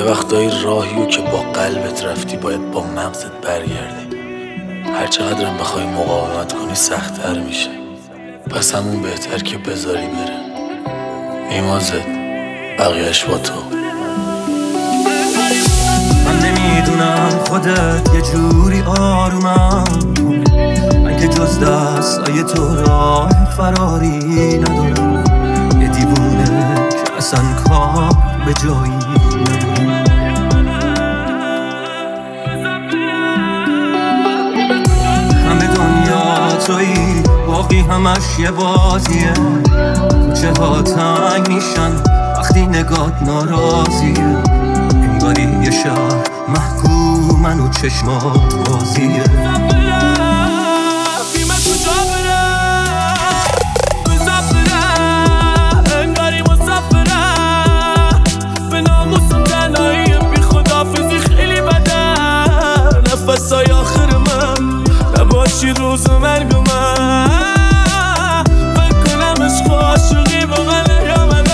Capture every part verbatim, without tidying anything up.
وقتایی راهیو که با قلبت رفتی باید با مغزت برگردی. هر چقدرم بخوای مقاومت کنی سخت‌تر میشه، پس همون بهتر که بذاری بره. میمازت بقیهش با تو. من نمیدونم خودت یه جوری آرومم، من که جز دستای تو راه فراری ندارم. یه دیوونه که اصلا کار به جایی ندارم. همه دنیا تویی، باقی همش یه بازیه. کوچه ها تنگ میشن وقتی نگات ناراضیه. انگاری یه شهر محکومن و چشمات بازیه. نفسای آخر من نباشی روز مرگ من، فکر کنم عشق و عاشقی با من نیامدن.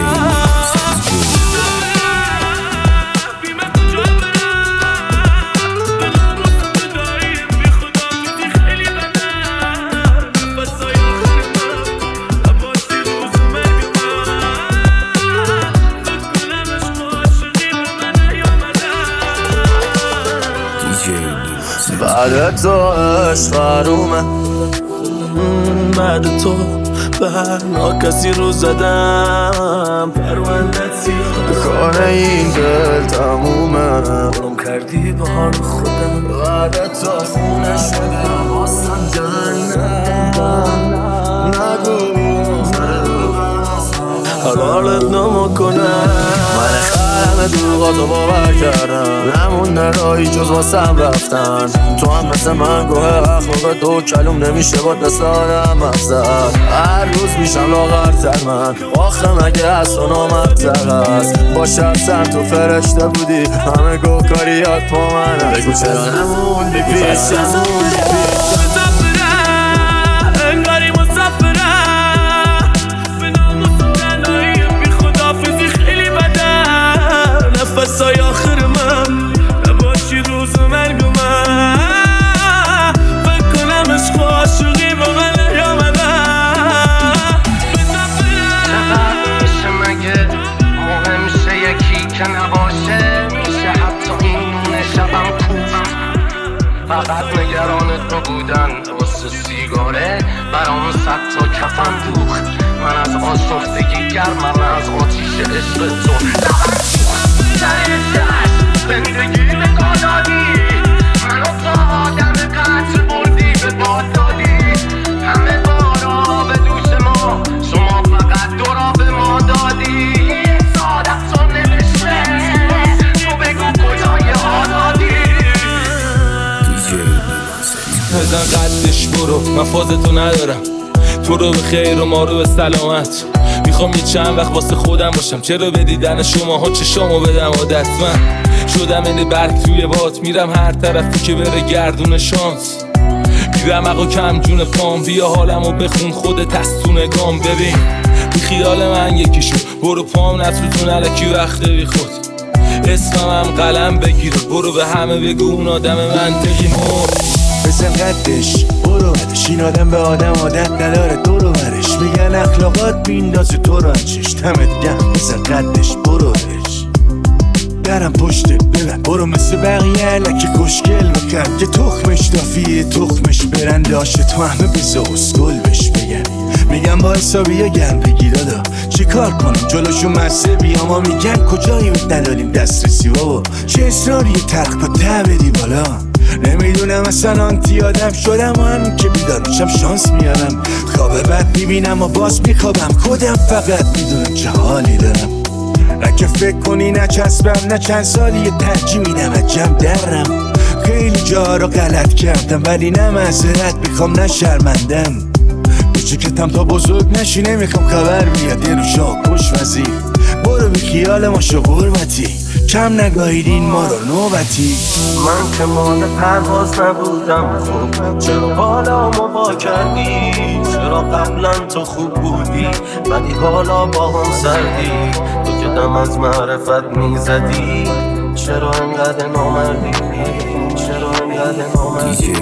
بعد تو عشق حرومه، بعد تو بر ناکسی رو زدم. پروندت سیاه کار این دل تمومه، برم کردی به حال خودم. بعد تو خونه شده واسم جهنم. نگو حلالت نمو کنه، من خرم دوغاتو باور کردم. نمونده راهی جز واسم رفتن. تو هم مثل من گوه اخلاق دو کلوم نمیشه باد مثل آدم مفزد. هر روز میشم لاغرتر من، آخه مگه از تو نامرتر هست. با شخصم تو فرشته بودی، همه گوه کاریات با من. بگو چرا نموندی پیش نموندی پیش. انگاری مسافره به ناموسم تنهایی بی خدافزی خیلی بدن. نفسای آخر من نباشی روز مرگ من، فکر کنم عشق و عاشقی با من نیامدن. چقدر میشه مگه مهم شه یکی که نباشه؟ میشه حتی این نون شبم کوبم. فقط نگران تو بودن واسه سیگاره برام صد تا کفن دوخت. من از آشفتگی گرمم، از آتیش عشق تو زندگی نگاه دادی. منو تا آدم قتل بردی به باد دادی. همه بارا به دوش ما، شما فقط دورا به ما دادی. سعادت تو نوشته، تو بگو کجای آزادی. بزن قدش برو، من فازتو ندارم. تو رو به خیر و ما رو به سلامت. میخوام یه چند وقت واسه خودم باشم، چرا به دیدن شما ها چشامو بدم عادت. من شدم این برگ توی باد، میرم هر طرفی که بره گردون شانس. میرم اقا کم جون پام، بیا حالمو بخون خودت از تو نگام. ببین بی خیال من یکیشو، برو پام نسوزون الکی وقت بی خود. اسمم هم قلم بگیر، برو به همه بگو اون آدم منطقی مرد. بزن قدش برو، قدش این آدم به آدم عادت نداره. دورو برش میگن اخلاقات بیندازه تو رو انچش. دمت گم بزن قدش برو برش. درم پشته ببن برو مثل بقیه علکی خوشگل بکن. یه تخمش دافیه تخمش برنده آشه، تو همه بزا اسکل بش بگن. میگم با حسابی یا گم بگیر دادا، چی کار کنم جلوشو مسه بیا. ما میگن کجایی نداریم دسترسی بابا، چه اصراری ترق با ته بدی بالا. نمیدونم اصلا آنتی آدم شدم و همین که بیدارشم شانس میارم. خواب بد میبینم و باز میخوابم، خودم فقط میدونم چه حالی دارم. نه که فکر کنی نچسبم، نه چند سالی یه ترجیح میدم عجم درم. خیلی جا رو غلط کردم ولی نه معذرت میخوام نه شرمندم. کوچکتم تا بزرگ نشی نمیخوام خبر بیاد یه رو شاه کش وزیر. برو بی خیال ما شو قربتی، کم نگاهیدین ما رو نوبتی. من که مال پرواز نبودم خوب، چرا حالا ما با کردی؟ چرا قبلا تو خوب بودی ولی حالا با هم سردی؟ تو که دم از معرفت میزدی، چرا انقدر نامردی؟ چرا انقدر نامردی؟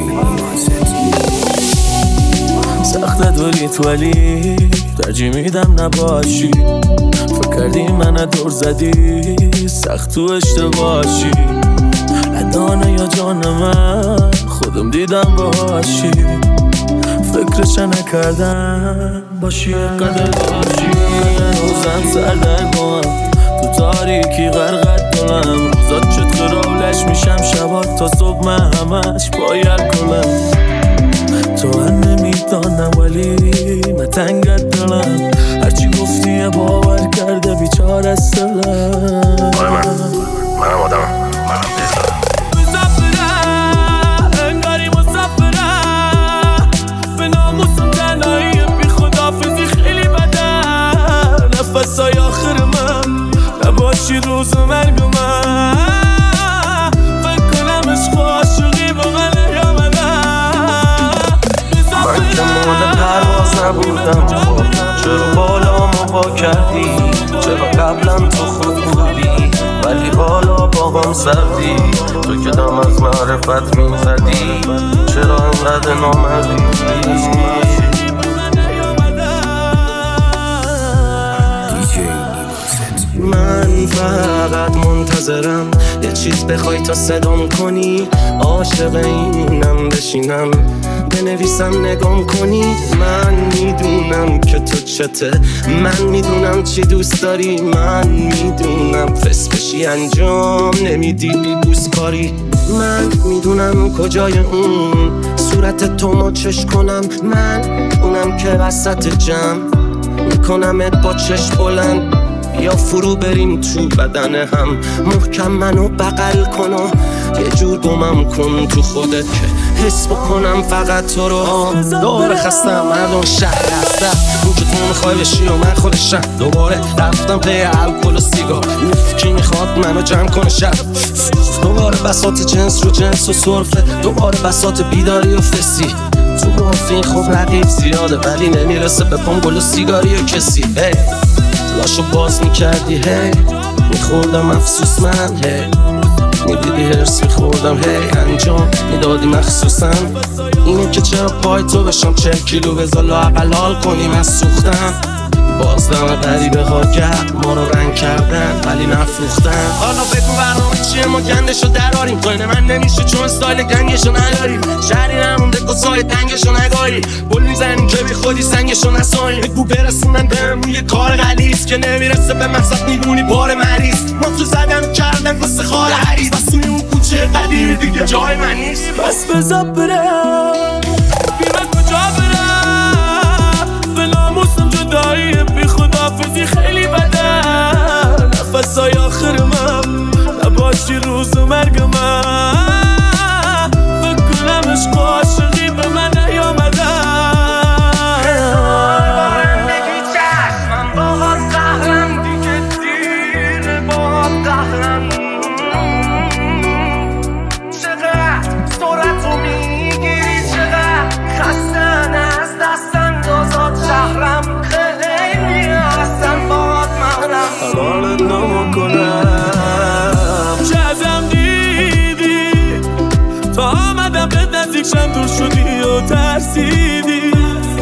سخت دولیت ولی ترجیح میدم نباشی. فکر کردی من دور زدی سخت تو اشتباهی. ادانه یا جان من خودم دیدم باشی. فکرش نکردم باشی قدر باشی. روزم سردر با تو تاریکی غرقت دلم. روزات شد خرابلش میشم شبات تا صبح من همش باید کنم. تو هم نمیدانم ولی من تنگت دلم. هرچی گفتی یه باور کرده بیچاره است دلم. آره من منم آدمم، منم بزارم مسافره انگاری مسافره. به ناموسم تنهایی بی خدافزی خیلی بده. نفسای آخر من نباشی روز مرگ من. فکر کنم عشق و عاشقی با من نیامده. من که مال پرواز نبودم خب، چرا بالا ما با کردی؟ چرا قبلا تو خوب بودی ولی حالا با هم سردی؟ تو که دم از معرفت میزدی، چرا انقدر نامردی؟ من فقط منتظرم یه چیز بخوای تا صدام کنی. عاشق اینم بشینم بنویسم نگام کنی. من میدونم که تو چته، من میدونم چی دوست داری. من میدونم فس بشی انجام نمیدی بی بوس کاری. من میدونم کجای اون صورت تو ما چش کنم. من اونم که وسط جمع میکنمت با چش بلند. یا فرو بریم تو بدن هم، محکم منو بغل کن و یه جور گمم کن تو خودت که حس بکنم فقط تو رو. دوباره خستم مردم شهر هستم، اون که تو میخوای بشی و من خودشم. دوباره رفتم پی الکل و سیگار، کی میخواد منو جمع کنه شب. دوباره بساط جنس رو جنس و صرفه، دوباره بساط بیداری و فسی. تو مافین خوب رقیب زیاده ولی نمیرسه به پام گل و سیگاری و کسی. hey. لاشو باز میکردی هی میخوردم افسوس من هی میدیدی هرس میخوردم هی انجام میدادی مخصوصا. اینه که چرا پای تو بشم چهل کیلو بذار لااقل حال کنیم از سوختن. بازدم غریبه ها کرد ما رو رنگ کردن ولی نفروختن. حالا بگو برنامه چیه ما گندشو دراریم. توینه من نمیشه چون استایل گنگشو نداریم. شهری نمونده کسای تنگشو نگاری. بول میزنیم که بی خودی سنگشو نساییم. بگو برسونن بهم یه کار غلیظ که نمیرسه به مقصد میدونی بار مریض. ما تو زدم کردن واسه خال حریص بس توی اون کوچه قدیمی دیگه جای من نیست. بس بذار برم بیمت کجا برم. به ناموسم جدایی بی خدافزی خیلی بده. نفسای آخر من نباشی روز مرگ من. فکر کنم عشق و عاشقی به من نیامده. بگی چشم من باهات قهرم دیگه دیره باهات قهرم. چقدر سرعتو میگیری چقدر خستن از دست اندازات شهرم. خیلی هستن باهات محرم. حالت نما کنم چه ازم دیدی تا آمدم به نزدیک شم دور شدی و ترسیدی.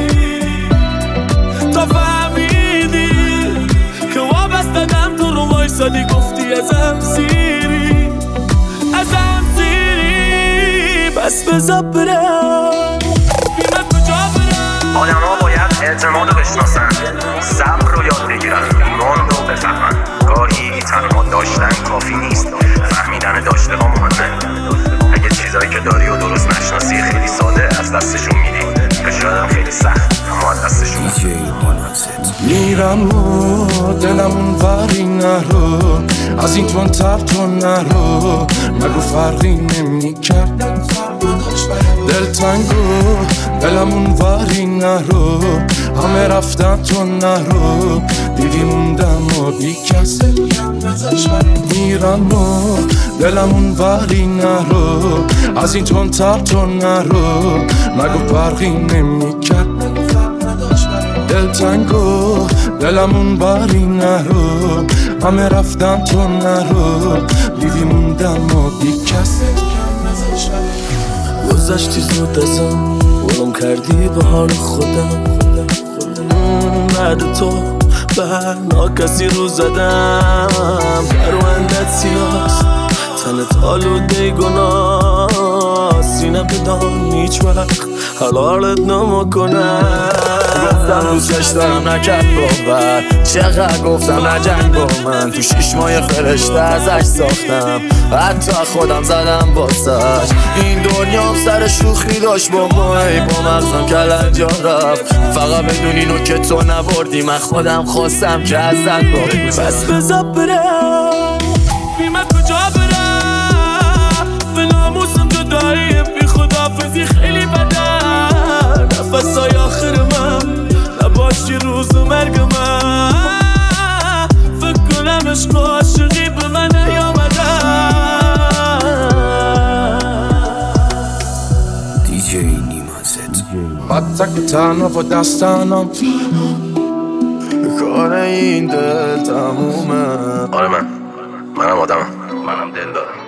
تا فهمیدی که وابستدم تو رو وایسادی گفتی ازم سیری ازم سیری. بس بذار برم بیمت کجا برم. آدم ها باید اعتماد رو بشناسن، صبر رو یاد بگیرن، ایمان رو بفهمن. گاهی تنها داشتن کافی نیست، فهمیدن داشته ها مهمه. اگه چیزایی که داری و درست نشناسی خیلی ساده از دستشون میدی، که شاید هم خیلی سخت اما از دستشون میرم و دلم اون وری نرو، از این تون تر تو نرو. مگو فرقی نمی کرد دل تنگو دلم اون وری نرو. همه رفتن تو نرو دیدی موندم و بی کس میرم و دلمون ولی نرو از این تون تب تو نرو نگو فرقی نمیکرد دل تنگو دلمون ولی نرو همه رفتم تو نرو دیدی موندم و بی کس گذشتی زود ازم ولم کردی به حال خودم بعد تو بر ناکسی رو زدم پروندت سیاست تنت آلوده گناه سینه بدان هیچ وقت حلالت نمیکنم گفتم دوستش دارم نکرد باور چقدر گفتم نجنگ با من تو شیش ماه فرشته ازش ساختم حتی خودم زدم باسش این دنیام سر شوخی داشت با ما ای با مغزم کلنجا رفت فقط بدون اینو که تو نبردی من خودم خواستم که ازت باقی بس بذار برم بی من کجا برم به ناموسم جداییم بی خدافزی خیلی بدن نفسای آخر من نباشی روز مرگ من فکر کنم عشق و عاشقی به من نیامدن دیجی نیمازت بدتک تنها و دستانم کار این دل تمومه آره من منم آدمم منم دل دارم